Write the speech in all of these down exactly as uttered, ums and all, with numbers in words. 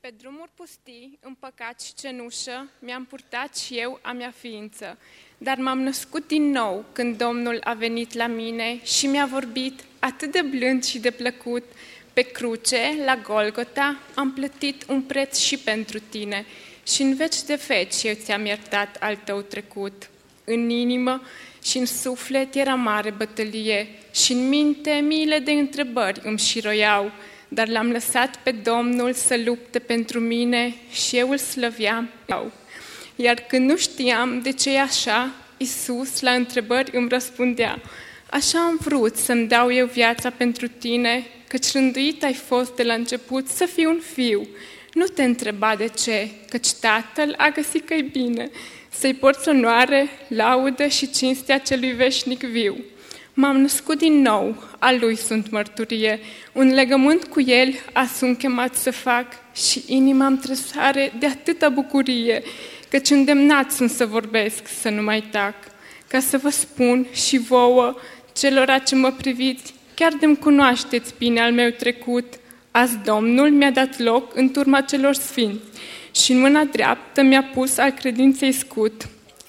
Pe drumuri pustii, în păcat și cenușă, mi-am purtat și eu a mea ființă. Dar m-am născut din nou când Domnul a venit la mine și mi-a vorbit atât de blând și de plăcut. Pe cruce, la Golgota, am plătit un preț și pentru tine și în veci de veci eu ți-am iertat al tău trecut. În inimă și în suflet era mare bătălie și în minte miile de întrebări îmi șiroiau, dar l-am lăsat pe Domnul să lupte pentru mine și eu îl slăveam. Iar când nu știam de ce e așa, Iisus la întrebări îmi răspundea: așa am vrut să-mi dau eu viața pentru tine, căci rânduit ai fost de la început să fii un fiu. Nu te întreba de ce, căci Tatăl a găsit că-i bine să-i porți onoare, laudă și cinstea celui veșnic viu. M-am născut din nou, a Lui sunt mărturie, un legământ cu El a sunt chemat să fac și inima-mi tresare de atâta bucurie, căci îndemnat sunt să vorbesc, să nu mai tac, ca să vă spun și vouă, celora ce mă priviți, chiar de-mi cunoașteți bine al meu trecut. Azi Domnul mi-a dat loc în turma celor sfinți și în mâna dreaptă mi-a pus al credinței scut,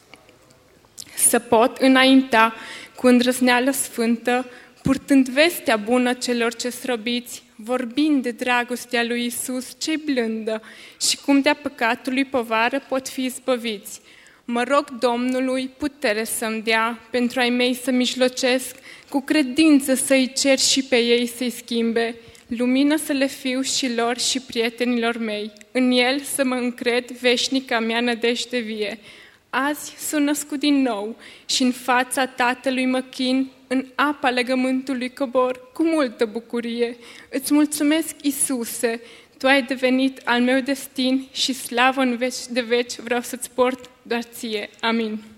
să pot înainta cu îndrăzneală sfântă, purtând vestea bună celor ce slăbiți, vorbind de dragostea lui Iisus ce-i blândă și cum de-a păcatului povară pot fi izbăviți. Mă rog Domnului putere să-mi dea pentru ai mei să mijlocesc, cu credință să-i cer și pe ei să-i schimbe, lumină să le fiu și lor și prietenilor mei, în El să mă încred veșnica mea nădejde vie. Azi sunt născut din nou și în fața Tatălui mă chin, în apa legământului cobor cu multă bucurie. Îți mulțumesc, Iisuse, Tu ai devenit al meu destin și slavă în veci de veci vreau să-ți port doar ție. Amin.